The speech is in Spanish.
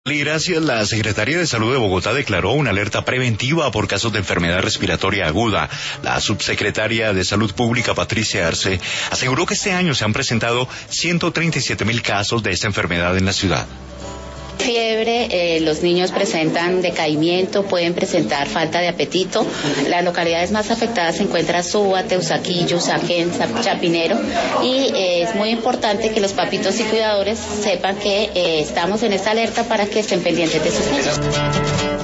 Y gracias, la Secretaría de Salud de Bogotá declaró una alerta preventiva por casos de enfermedad respiratoria aguda. La subsecretaria de Salud Pública, Patricia Arce, aseguró que este año se han presentado 137.000 casos de esta enfermedad en la ciudad. Fiebre, los niños presentan decaimiento, pueden presentar falta de apetito. Las localidades más afectadas se encuentran Suba, Teusaquillo, Usaquén, Chapinero, y es muy importante que los papitos y cuidadores sepan que estamos en esta alerta para que estén pendientes de sus niños.